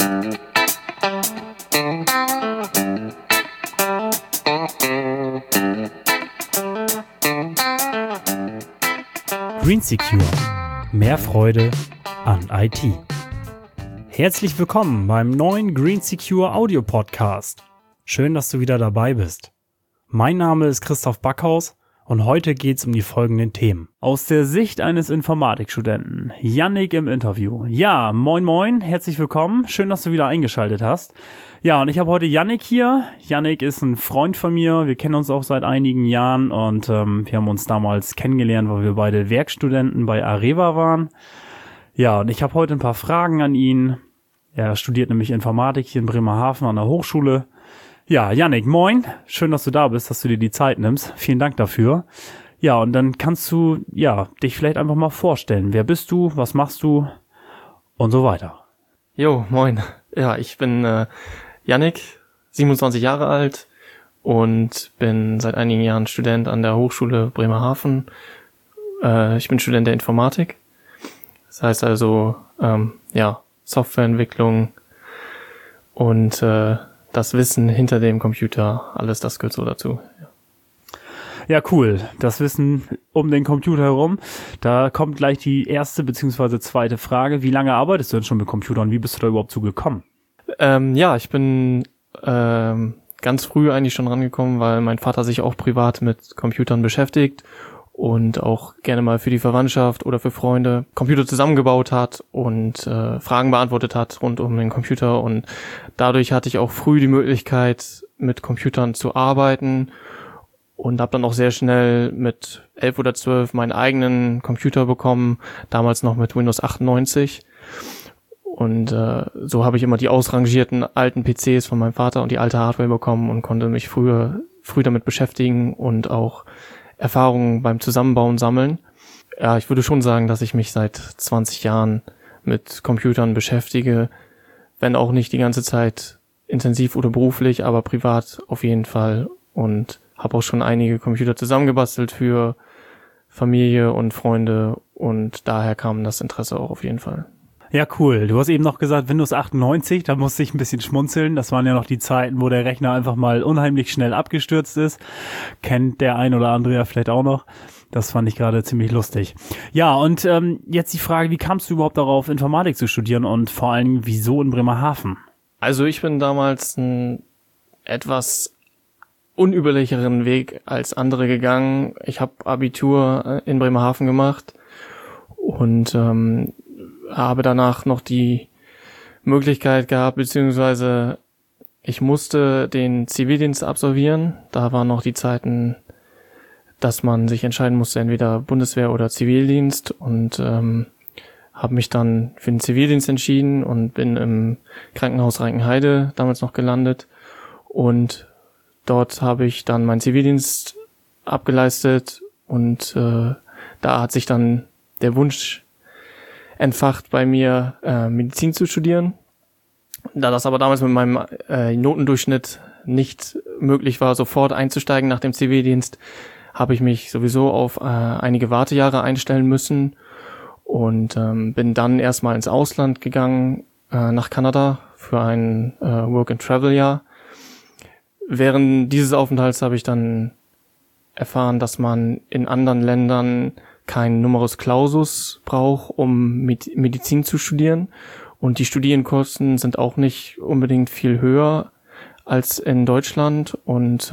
GreenSecure. Mehr Freude an IT. Herzlich willkommen beim neuen GreenSecure Audio Podcast. Schön, dass du wieder dabei bist. Mein Name ist Christoph Backhaus und heute geht's um die folgenden Themen. Aus der Sicht eines Informatikstudenten, Yannick im Interview. Ja, moin moin, herzlich willkommen. Schön, dass du wieder eingeschaltet hast. Ja, und ich habe heute Yannick hier. Yannick ist ein Freund von mir. Wir kennen uns auch seit einigen Jahren und wir haben uns damals kennengelernt, weil wir beide Werkstudenten bei Areva waren. Ja, und ich habe heute ein paar Fragen an ihn. Er studiert nämlich Informatik hier in Bremerhaven an der Hochschule. Ja, Yannick, moin. Schön, dass du da bist, dass du dir die Zeit nimmst. Vielen Dank dafür. Ja, und dann kannst du dich vielleicht einfach mal vorstellen. Wer bist du? Was machst du? Und so weiter. Jo, moin. Ja, ich bin Yannick, 27 Jahre alt und bin seit einigen Jahren Student an der Hochschule Bremerhaven. Ich bin Student der Informatik. Das heißt also, Softwareentwicklung und das Wissen hinter dem Computer, alles das gehört so dazu. Ja, cool. Das Wissen um den Computer herum. Da kommt gleich die erste bzw. zweite Frage. Wie lange arbeitest du denn schon mit Computern? Wie bist du da überhaupt zugekommen? Ich bin ganz früh eigentlich schon rangekommen, weil mein Vater sich auch privat mit Computern beschäftigt und auch gerne mal für die Verwandtschaft oder für Freunde Computer zusammengebaut hat und Fragen beantwortet hat rund um den Computer. Und dadurch hatte ich auch früh die Möglichkeit, mit Computern zu arbeiten und habe dann auch sehr schnell mit 11 oder 12 meinen eigenen Computer bekommen, damals noch mit Windows 98. Und so habe ich immer die ausrangierten alten PCs von meinem Vater und die alte Hardware bekommen und konnte mich früh damit beschäftigen und auch Erfahrungen beim Zusammenbauen sammeln. Ja, ich würde schon sagen, dass ich mich seit 20 Jahren mit Computern beschäftige, wenn auch nicht die ganze Zeit intensiv oder beruflich, aber privat auf jeden Fall, und habe auch schon einige Computer zusammengebastelt für Familie und Freunde und daher kam das Interesse auch auf jeden Fall. Ja, cool. Du hast eben noch gesagt Windows 98, da musste ich ein bisschen schmunzeln. Das waren ja noch die Zeiten, wo der Rechner einfach mal unheimlich schnell abgestürzt ist. Kennt der ein oder andere ja vielleicht auch noch. Das fand ich gerade ziemlich lustig. Ja, und jetzt die Frage, wie kamst du überhaupt darauf, Informatik zu studieren und vor allem, wieso in Bremerhaven? Also ich bin damals einen etwas unüberlicheren Weg als andere gegangen. Ich habe Abitur in Bremerhaven gemacht und habe danach noch die Möglichkeit gehabt, beziehungsweise ich musste den Zivildienst absolvieren. Da waren noch die Zeiten, dass man sich entscheiden musste, entweder Bundeswehr oder Zivildienst, und habe mich dann für den Zivildienst entschieden und bin im Krankenhaus Reichenheide damals noch gelandet, und dort habe ich dann meinen Zivildienst abgeleistet und da hat sich dann der Wunsch entfacht bei mir, Medizin zu studieren. Da das aber damals mit meinem Notendurchschnitt nicht möglich war, sofort einzusteigen nach dem Zivildienst, habe ich mich sowieso auf einige Wartejahre einstellen müssen und bin dann erstmal ins Ausland gegangen, nach Kanada für ein Work-and-Travel-Jahr. Während dieses Aufenthalts habe ich dann erfahren, dass man in anderen Ländern kein Numerus Clausus braucht, um Medizin zu studieren, und die Studienkosten sind auch nicht unbedingt viel höher als in Deutschland, und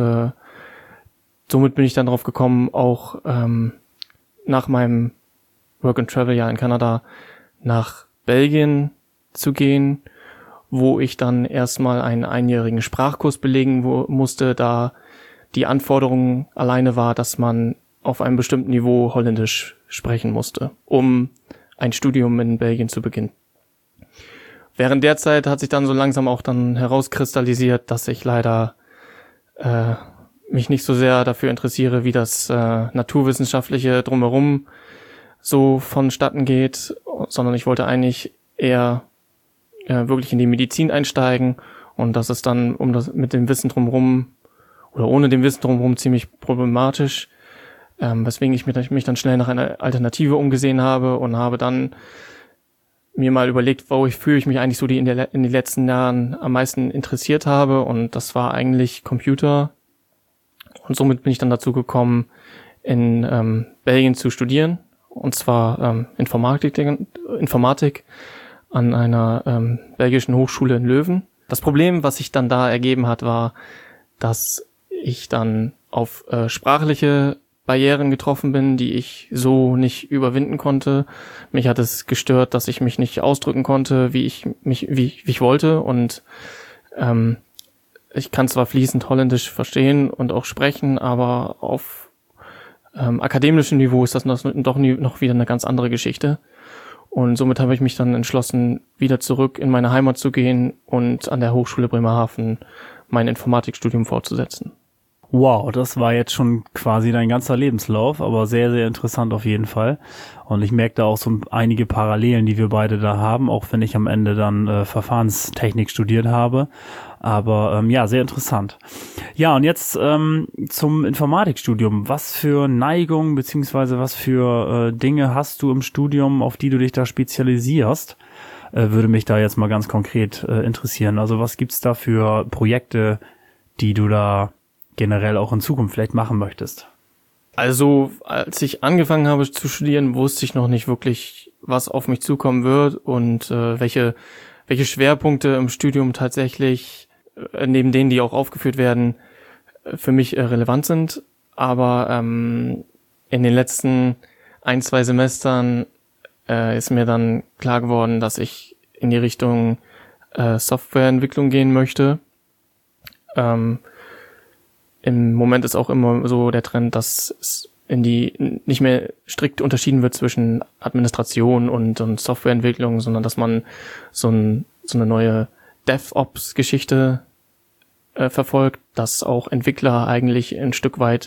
somit bin ich dann drauf gekommen, auch nach meinem Work-and-Travel-Jahr in Kanada nach Belgien zu gehen, wo ich dann erstmal einen einjährigen Sprachkurs belegen musste, da die Anforderung alleine war, dass man auf einem bestimmten Niveau Holländisch sprechen musste, um ein Studium in Belgien zu beginnen. Während der Zeit hat sich dann so langsam auch dann herauskristallisiert, dass ich leider mich nicht so sehr dafür interessiere, wie das naturwissenschaftliche Drumherum so vonstatten geht, sondern ich wollte eigentlich eher wirklich in die Medizin einsteigen, und das ist dann mit dem Wissen drumherum oder ohne dem Wissen drumherum ziemlich problematisch, weswegen ich mich dann schnell nach einer Alternative umgesehen habe und habe dann mir mal überlegt, wofür ich mich eigentlich so in den letzten Jahren am meisten interessiert habe, und das war eigentlich Computer. Und somit bin ich dann dazu gekommen, in Belgien zu studieren, und zwar Informatik an einer belgischen Hochschule in Leuven. Das Problem, was sich dann da ergeben hat, war, dass ich dann auf sprachliche Barrieren getroffen bin, die ich so nicht überwinden konnte. Mich hat es gestört, dass ich mich nicht ausdrücken konnte, wie ich wollte, und ich kann zwar fließend Holländisch verstehen und auch sprechen, aber auf akademischem Niveau ist das doch noch wieder eine ganz andere Geschichte. Und somit habe ich mich dann entschlossen, wieder zurück in meine Heimat zu gehen und an der Hochschule Bremerhaven mein Informatikstudium fortzusetzen. Wow, das war jetzt schon quasi dein ganzer Lebenslauf, aber sehr, sehr interessant auf jeden Fall. Und ich merke da auch so einige Parallelen, die wir beide da haben, auch wenn ich am Ende dann Verfahrenstechnik studiert habe. Aber ja, sehr interessant. Ja, und jetzt zum Informatikstudium. Was für Neigungen beziehungsweise was für Dinge hast du im Studium, auf die du dich da spezialisierst? Würde mich da jetzt mal ganz konkret interessieren. Also was gibt's da für Projekte, die du da generell auch in Zukunft vielleicht machen möchtest? Also, als ich angefangen habe zu studieren, wusste ich noch nicht wirklich, was auf mich zukommen wird und welche Schwerpunkte im Studium tatsächlich, neben denen, die auch aufgeführt werden, für mich relevant sind. Aber in den letzten 1-2 Semestern ist mir dann klar geworden, dass ich in die Richtung Softwareentwicklung gehen möchte. Im Moment ist auch immer so der Trend, dass es nicht mehr strikt unterschieden wird zwischen Administration und Softwareentwicklung, sondern dass man so eine neue DevOps-Geschichte verfolgt, dass auch Entwickler eigentlich ein Stück weit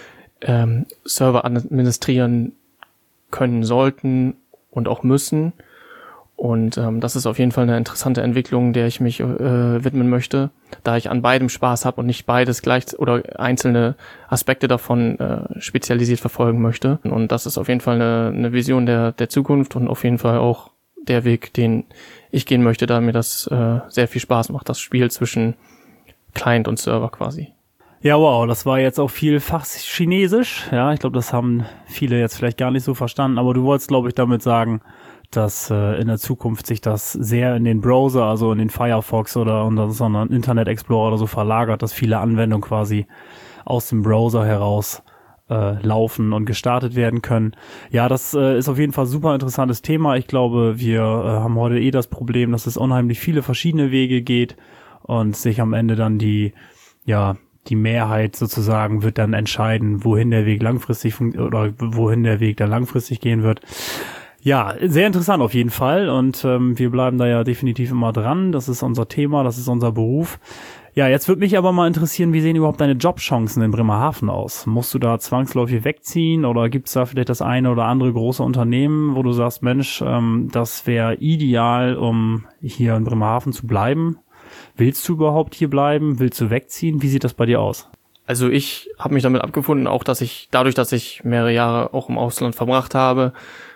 Server administrieren können sollten und auch müssen. Und das ist auf jeden Fall eine interessante Entwicklung, der ich mich widmen möchte, da ich an beidem Spaß habe und nicht beides gleich oder einzelne Aspekte davon spezialisiert verfolgen möchte. Und das ist auf jeden Fall eine Vision der Zukunft und auf jeden Fall auch der Weg, den ich gehen möchte, da mir das sehr viel Spaß macht, das Spiel zwischen Client und Server quasi. Ja, wow, das war jetzt auch viel Fachchinesisch. Ja, ich glaube, das haben viele jetzt vielleicht gar nicht so verstanden, aber du wolltest, glaube ich, damit sagen, dass in der Zukunft sich das sehr in den Browser, also in den Firefox oder so einen Internet Explorer oder so verlagert, dass viele Anwendungen quasi aus dem Browser heraus laufen und gestartet werden können. Ja, das ist auf jeden Fall ein super interessantes Thema. Ich glaube, wir haben heute das Problem, dass es unheimlich viele verschiedene Wege geht und sich am Ende dann die Mehrheit sozusagen wird dann entscheiden, wohin der Weg langfristig wohin der Weg dann langfristig gehen wird. Ja, sehr interessant auf jeden Fall und wir bleiben da ja definitiv immer dran. Das ist unser Thema, das ist unser Beruf. Ja, jetzt würde mich aber mal interessieren, wie sehen überhaupt deine Jobchancen in Bremerhaven aus? Musst du da zwangsläufig wegziehen oder gibt's da vielleicht das eine oder andere große Unternehmen, wo du sagst, Mensch, das wäre ideal, um hier in Bremerhaven zu bleiben? Willst du überhaupt hier bleiben? Willst du wegziehen? Wie sieht das bei dir aus? Also ich habe mich damit abgefunden, auch dass ich mehrere Jahre auch im Ausland verbracht habe,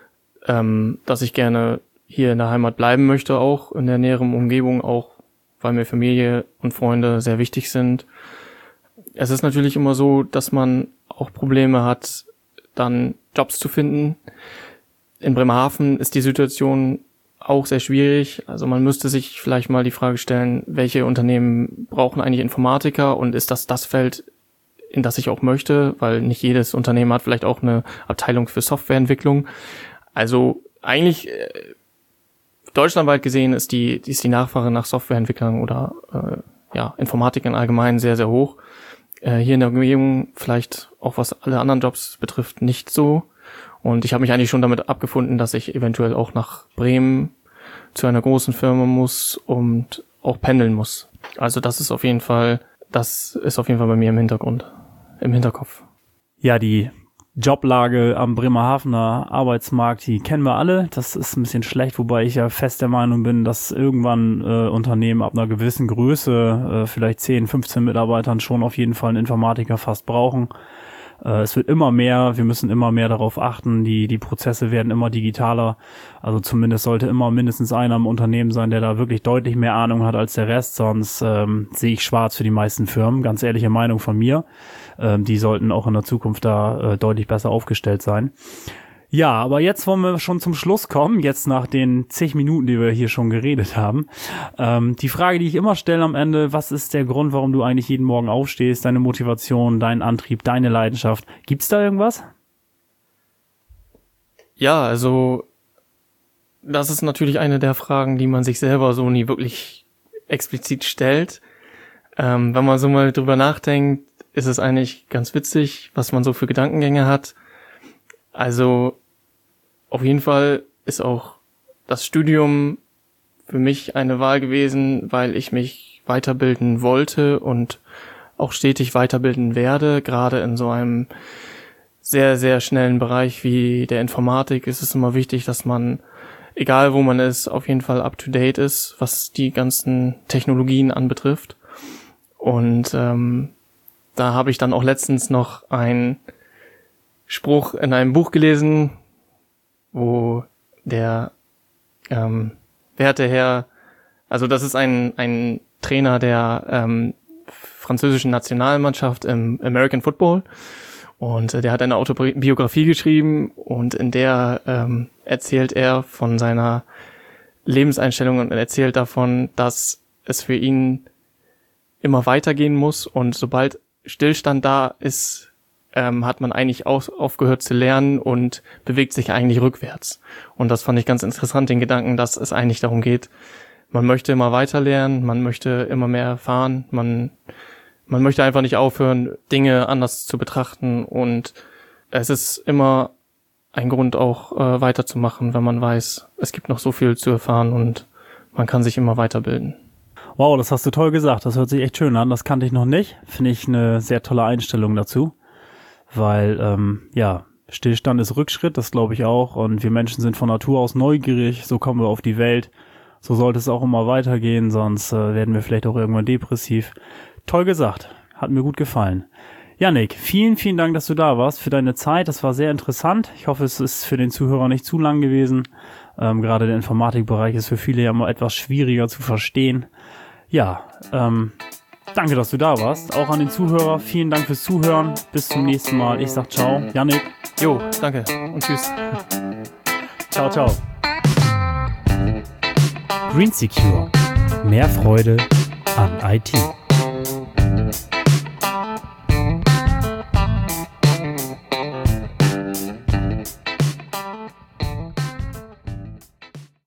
dass ich gerne hier in der Heimat bleiben möchte, auch in der näheren Umgebung, auch weil mir Familie und Freunde sehr wichtig sind. Es ist natürlich immer so, dass man auch Probleme hat, dann Jobs zu finden. In Bremerhaven ist die Situation auch sehr schwierig. Also man müsste sich vielleicht mal die Frage stellen, welche Unternehmen brauchen eigentlich Informatiker und ist das Feld, in das ich auch möchte, weil nicht jedes Unternehmen hat vielleicht auch eine Abteilung für Softwareentwicklung. Also eigentlich deutschlandweit gesehen ist die Nachfrage nach Softwareentwicklern oder Informatikern allgemein sehr, sehr hoch. Hier in der Umgebung vielleicht auch was alle anderen Jobs betrifft nicht so. Und ich habe mich eigentlich schon damit abgefunden, dass ich eventuell auch nach Bremen zu einer großen Firma muss und auch pendeln muss. Also das ist auf jeden Fall bei mir im Hinterkopf. Ja, die Joblage am Bremerhavener Arbeitsmarkt, die kennen wir alle. Das ist ein bisschen schlecht, wobei ich ja fest der Meinung bin, dass irgendwann Unternehmen ab einer gewissen Größe, vielleicht 10, 15 Mitarbeitern schon auf jeden Fall einen Informatiker fast brauchen. Es wird immer mehr, wir müssen immer mehr darauf achten, die Prozesse werden immer digitaler. Also zumindest sollte immer mindestens einer im Unternehmen sein, der da wirklich deutlich mehr Ahnung hat als der Rest, sonst sehe ich schwarz für die meisten Firmen. Ganz ehrliche Meinung von mir. Die sollten auch in der Zukunft da deutlich besser aufgestellt sein. Ja, aber jetzt wollen wir schon zum Schluss kommen, jetzt nach den 10 Minuten, die wir hier schon geredet haben. Die Frage, die ich immer stelle am Ende, was ist der Grund, warum du eigentlich jeden Morgen aufstehst, deine Motivation, dein Antrieb, deine Leidenschaft? Gibt's da irgendwas? Ja, also das ist natürlich eine der Fragen, die man sich selber so nie wirklich explizit stellt. Wenn man so mal drüber nachdenkt, ist es eigentlich ganz witzig, was man so für Gedankengänge hat. Also auf jeden Fall ist auch das Studium für mich eine Wahl gewesen, weil ich mich weiterbilden wollte und auch stetig weiterbilden werde. Gerade in so einem sehr, sehr schnellen Bereich wie der Informatik ist es immer wichtig, dass man, egal wo man ist, auf jeden Fall up-to-date ist, was die ganzen Technologien anbetrifft. Und da habe ich dann auch letztens noch einen Spruch in einem Buch gelesen, wo der werte Herr, also das ist ein Trainer der französischen Nationalmannschaft im American Football, und der hat eine Autobiografie geschrieben, und in der erzählt er von seiner Lebenseinstellung und erzählt davon, dass es für ihn immer weitergehen muss, und sobald Stillstand da ist, hat man eigentlich aufgehört zu lernen und bewegt sich eigentlich rückwärts. Und das fand ich ganz interessant, den Gedanken, dass es eigentlich darum geht, man möchte immer weiter lernen, man möchte immer mehr erfahren, man möchte einfach nicht aufhören, Dinge anders zu betrachten, und es ist immer ein Grund auch weiterzumachen, wenn man weiß, es gibt noch so viel zu erfahren und man kann sich immer weiterbilden. Wow, das hast du toll gesagt, das hört sich echt schön an, das kannte ich noch nicht, finde ich eine sehr tolle Einstellung dazu. Weil, Stillstand ist Rückschritt, das glaube ich auch, und wir Menschen sind von Natur aus neugierig, so kommen wir auf die Welt, so sollte es auch immer weitergehen, sonst werden wir vielleicht auch irgendwann depressiv. Toll gesagt, hat mir gut gefallen. Yannick, vielen, vielen Dank, dass du da warst, für deine Zeit, das war sehr interessant, ich hoffe, es ist für den Zuhörer nicht zu lang gewesen, gerade der Informatikbereich ist für viele ja immer etwas schwieriger zu verstehen. Ja, danke, dass du da warst. Auch an den Zuhörer. Vielen Dank fürs Zuhören. Bis zum nächsten Mal. Ich sag ciao. Yannick. Jo, danke und tschüss. Ciao, ciao. Green Secure. Mehr Freude an IT.